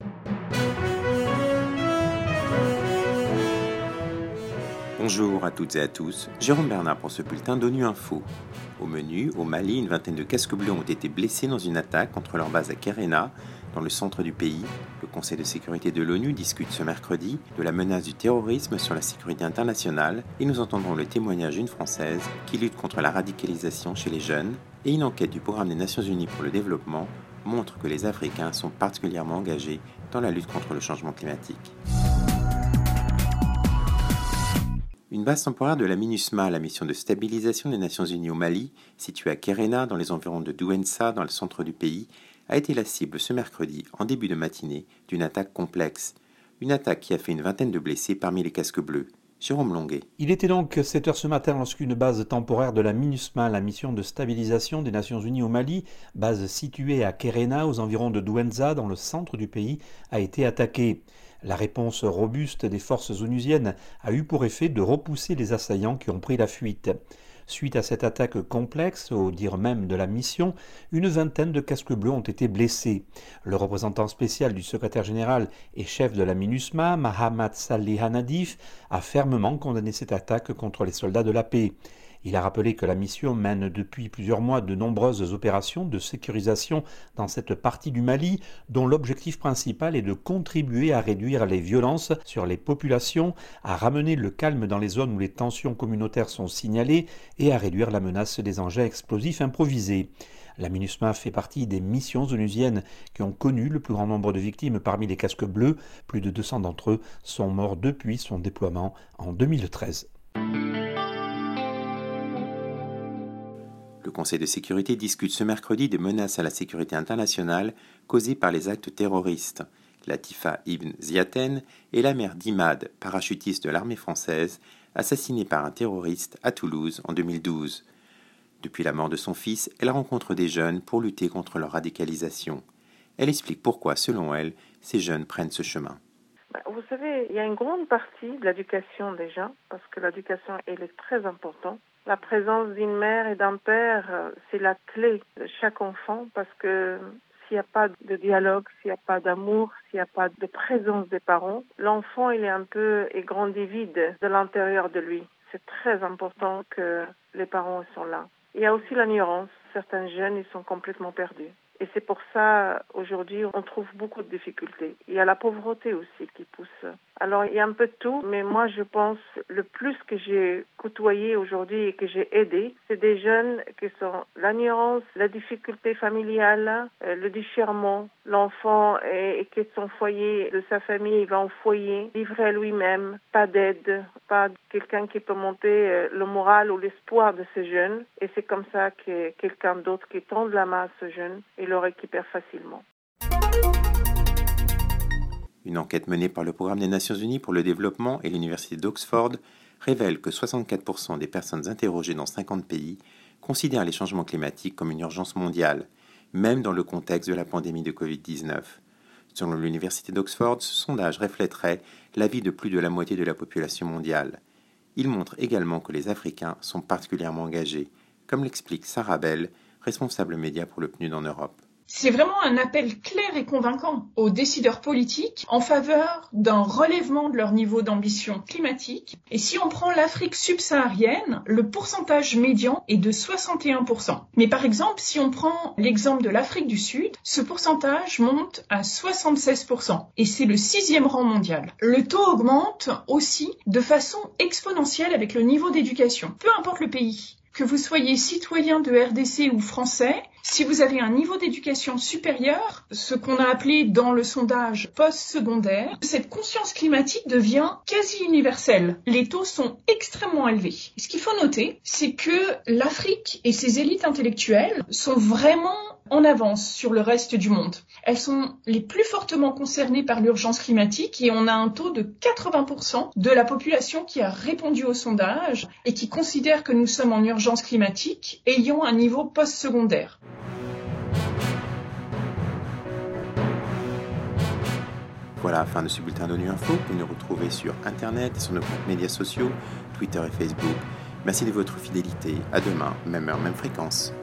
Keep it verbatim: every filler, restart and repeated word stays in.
Bonjour à toutes et à tous, Jérôme Bernard pour ce bulletin d'ONU Info. Au menu, au Mali, une vingtaine de casques bleus ont été blessés dans une attaque contre leur base à Kerena, dans le centre du pays. Le Conseil de sécurité de l'ONU discute ce mercredi de la menace du terrorisme sur la sécurité internationale et nous entendrons le témoignage d'une Française qui lutte contre la radicalisation chez les jeunes et une enquête du Programme des Nations Unies pour le développement montre que les Africains sont particulièrement engagés dans la lutte contre le changement climatique. Une base temporaire de la MINUSMA, la mission de stabilisation des Nations Unies au Mali, située à Kerena, dans les environs de Douentza, dans le centre du pays, a été la cible ce mercredi, en début de matinée, d'une attaque complexe. Une attaque qui a fait une vingtaine de blessés parmi les casques bleus. Jérôme Longuet. Il était donc sept heures ce matin lorsqu'une base temporaire de la MINUSMA, la mission de stabilisation des Nations Unies au Mali, base située à Kerena, aux environs de Douentza, dans le centre du pays, a été attaquée. La réponse robuste des forces onusiennes a eu pour effet de repousser les assaillants qui ont pris la fuite. Suite à cette attaque complexe, au dire même de la mission, une vingtaine de casques bleus ont été blessés. Le représentant spécial du secrétaire général et chef de la MINUSMA, Mahamat Salih Hanadif, a fermement condamné cette attaque contre les soldats de la paix. Il a rappelé que la mission mène depuis plusieurs mois de nombreuses opérations de sécurisation dans cette partie du Mali, dont l'objectif principal est de contribuer à réduire les violences sur les populations, à ramener le calme dans les zones où les tensions communautaires sont signalées et à réduire la menace des engins explosifs improvisés. La MINUSMA fait partie des missions onusiennes qui ont connu le plus grand nombre de victimes parmi les casques bleus. Plus de deux cents d'entre eux sont morts depuis son déploiement en deux mille treize. Le Conseil de sécurité discute ce mercredi des menaces à la sécurité internationale causées par les actes terroristes. Latifa Ibn Ziaten est la mère d'Imad, parachutiste de l'armée française, assassiné par un terroriste à Toulouse en deux mille douze. Depuis la mort de son fils, elle rencontre des jeunes pour lutter contre leur radicalisation. Elle explique pourquoi, selon elle, ces jeunes prennent ce chemin. Vous savez, il y a une grande partie de l'éducation déjà, parce que l'éducation, elle est très importante. La présence d'une mère et d'un père, c'est la clé de chaque enfant, parce que s'il n'y a pas de dialogue, s'il n'y a pas d'amour, s'il n'y a pas de présence des parents, l'enfant, il est un peu il grandit vide de l'intérieur de lui. C'est très important que les parents sont là. Il y a aussi l'ignorance. Certains jeunes, ils sont complètement perdus. Et c'est pour ça, aujourd'hui, on trouve beaucoup de difficultés. Il y a la pauvreté aussi qui pousse. Alors, il y a un peu de tout, mais moi, je pense, le plus que j'ai côtoyé aujourd'hui et que j'ai aidé, c'est des jeunes qui sont l'ignorance, la difficulté familiale, euh, le déchirement. L'enfant est, est quitte son foyer, de sa famille, il va en foyer, livré à lui-même, pas d'aide, pas quelqu'un qui peut monter euh, le moral ou l'espoir de ces jeunes. Et c'est comme ça que quelqu'un d'autre qui tend la main à ce jeune et le récupère facilement. Une enquête menée par le Programme des Nations Unies pour le développement et l'Université d'Oxford révèle que soixante-quatre pour cent des personnes interrogées dans cinquante pays considèrent les changements climatiques comme une urgence mondiale, même dans le contexte de la pandémie de covid dix-neuf. Selon l'Université d'Oxford, ce sondage reflèterait l'avis de plus de la moitié de la population mondiale. Il montre également que les Africains sont particulièrement engagés, comme l'explique Sarah Bell, responsable média pour le P N U D en Europe. C'est vraiment un appel clair et convaincant aux décideurs politiques en faveur d'un relèvement de leur niveau d'ambition climatique. Et si on prend l'Afrique subsaharienne, le pourcentage médian est de soixante et un pour cent. Mais par exemple, si on prend l'exemple de l'Afrique du Sud, ce pourcentage monte à soixante-seize pour cent. Et c'est le sixième rang mondial. Le taux augmente aussi de façon exponentielle avec le niveau d'éducation. Peu importe le pays. Que vous soyez citoyen de R D C ou français, si vous avez un niveau d'éducation supérieur, ce qu'on a appelé dans le sondage post-secondaire, cette conscience climatique devient quasi universelle. Les taux sont extrêmement élevés. Ce qu'il faut noter, c'est que l'Afrique et ses élites intellectuelles sont vraiment en avance sur le reste du monde. Elles sont les plus fortement concernées par l'urgence climatique et on a un taux de quatre-vingts pour cent de la population qui a répondu au sondage et qui considère que nous sommes en urgence climatique ayant un niveau post-secondaire. Voilà, fin de ce bulletin d'ONU Info. Vous pouvez nous retrouver sur Internet et sur nos comptes médias sociaux, Twitter et Facebook. Merci de votre fidélité. À demain, même heure, même fréquence.